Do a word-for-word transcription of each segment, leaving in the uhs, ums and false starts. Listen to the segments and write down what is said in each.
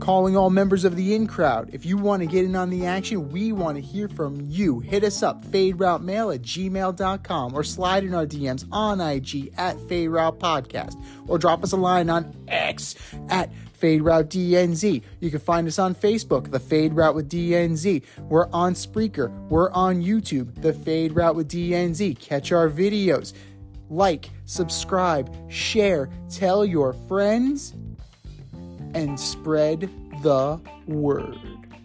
calling all members of the in crowd. If you want to get in on the action, we want to hear from you. Hit us up, faderoutemail at gmail dot com, or slide in our D Ms on I G at faderoutepodcast, or drop us a line on X at FadeRouteDNZ. You can find us on Facebook, The Fade Route with D N Z. We're on Spreaker. We're on YouTube, The Fade Route with D N Z. Catch our videos. Like, subscribe, share, tell your friends, and spread the word.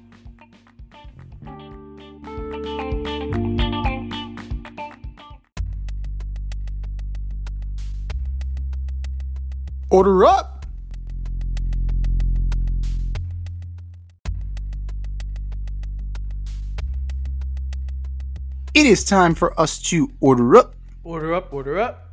Order up! It is time for us to order up. Order up, order up.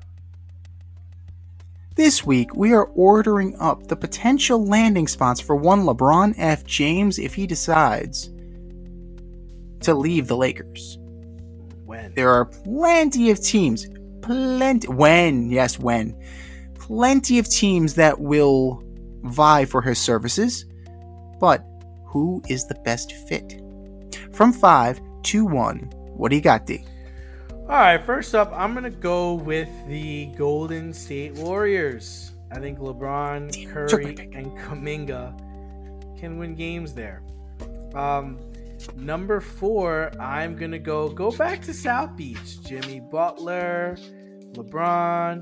This week, we are ordering up the potential landing spots for one LeBron F. James if he decides to leave the Lakers. When? There are plenty of teams. Plenty. When? Yes, when. Plenty of teams that will vie for his services. But who is the best fit? From five to one. What do you got, D? All right, first up, I'm going to go with the Golden State Warriors. I think LeBron, Damn, Curry, and Kuminga can win games there. Um, number four, I'm going to go go back to South Beach. Jimmy Butler, LeBron,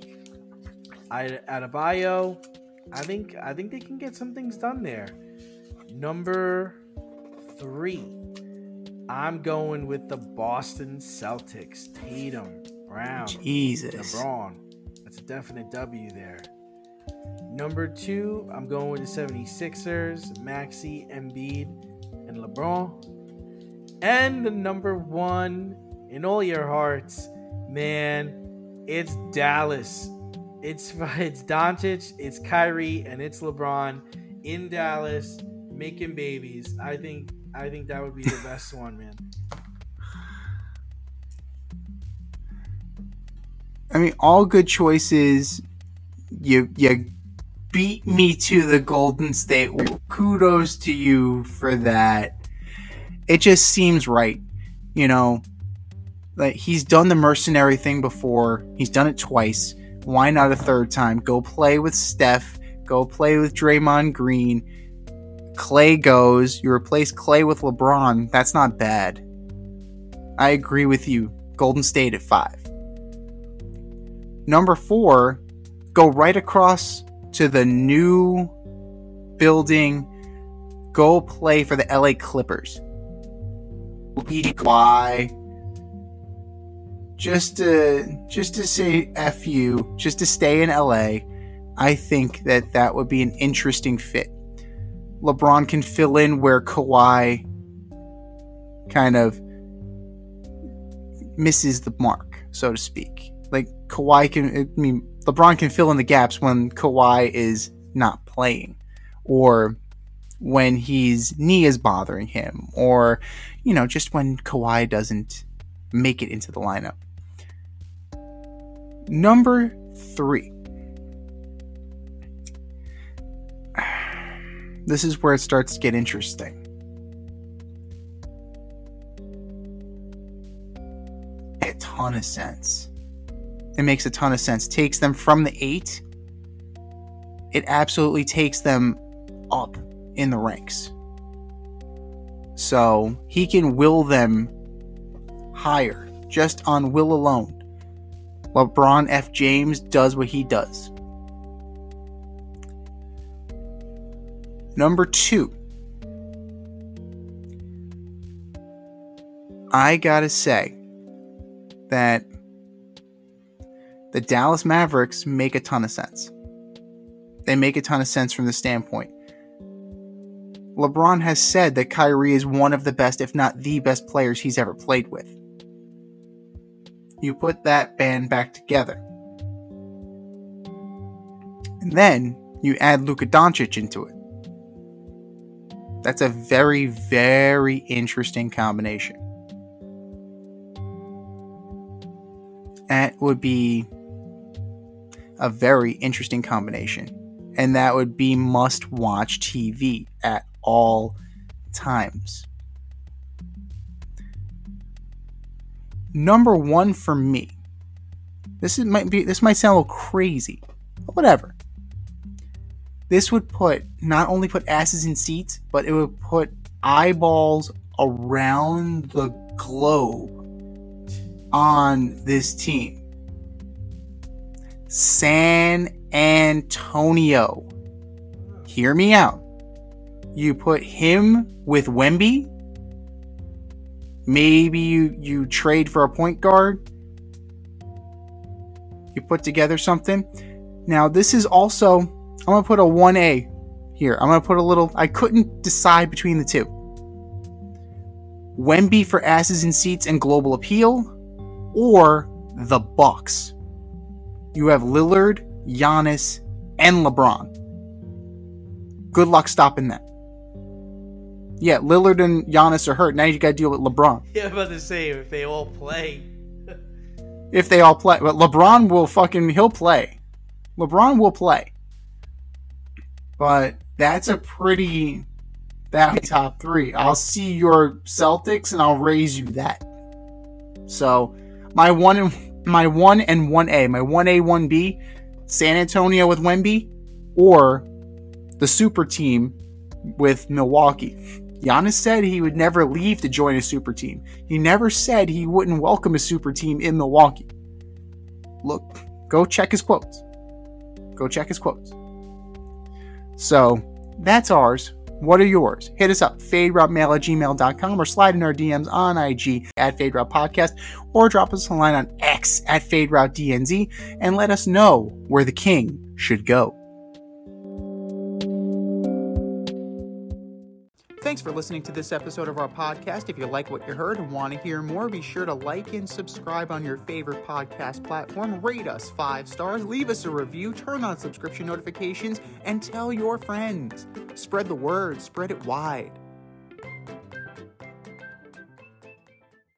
Adebayo. I think I think they can get some things done there. Number three, I'm going with the Boston Celtics. Tatum, Brown, Jesus, LeBron. That's a definite W there. Number two, I'm going with the seventy-sixers. Maxey, Embiid, and LeBron. And the number one, in all your hearts, man, it's Dallas. It's it's Doncic, it's Kyrie, and it's LeBron in Dallas making babies. I think I think that would be the best one, man. I mean, all good choices. You you beat me to the Golden State. Kudos to you for that. It just seems right. You know, like he's done the mercenary thing before. He's done it twice. Why not a third time? Go play with Steph. Go play with Draymond Green. Clay goes. You replace Clay with LeBron. That's not bad. I agree with you. Golden State at five. Number four, go right across to the new building. Go play for the L A Clippers. Why? Just to just to say F you, just to stay in L A. I think that that would be an interesting fit. LeBron can fill in where Kawhi kind of misses the mark, so to speak. Like Kawhi can, I mean, LeBron can fill in the gaps when Kawhi is not playing, or when his knee is bothering him, or, you know, just when Kawhi doesn't make it into the lineup. Number three. This is where it starts to get interesting. A ton of sense. It makes a ton of sense. Takes them from the eight. It absolutely takes them up in the ranks. So he can will them higher just on will alone. LeBron F. James does what he does. Number two. I gotta say that the Dallas Mavericks make a ton of sense. They make a ton of sense from the standpoint. LeBron has said that Kyrie is one of the best, if not the best players he's ever played with. You put that band back together. And then you add Luka Doncic into it. That's a very, very interesting combination. That would be a very interesting combination. and that would be must-watch T V at all times. Number one for me. This is, might be this might sound a little crazy, but whatever. This would put not only put asses in seats, but it would put eyeballs around the globe on this team. San Antonio. Hear me out. You put him with Wemby. Maybe you, you trade for a point guard. You put together something. Now, this is also, I'm going to put a one A here. I'm going to put a little, I couldn't decide between the two. Wemby for asses and seats and global appeal, or the Bucks. You have Lillard, Giannis, and LeBron. Good luck stopping that. Yeah, Lillard and Giannis are hurt. Now you got to deal with LeBron. Yeah, I'm about to say, if they all play. If they all play. But LeBron will fucking, he'll play. LeBron will play. But that's a pretty, that top three. I'll see your Celtics and I'll raise you that. So, my one and my one and one A, my one A, one B, San Antonio with Wemby, or the super team with Milwaukee. Giannis said he would never leave to join a super team. He never said he wouldn't welcome a super team in Milwaukee. Look, go check his quotes. Go check his quotes. So, that's ours. What are yours? Hit us up, faderoutemail at gmail dot com, or slide in our D Ms on I G at faderoutepodcast, or drop us a line on X at faderoutednz, and let us know where the king should go. Thanks for listening to this episode of our podcast. If you like what you heard and want to hear more, be sure to like and subscribe on your favorite podcast platform. Rate us five stars, leave us a review, turn on subscription notifications, and tell your friends. Spread the word, spread it wide.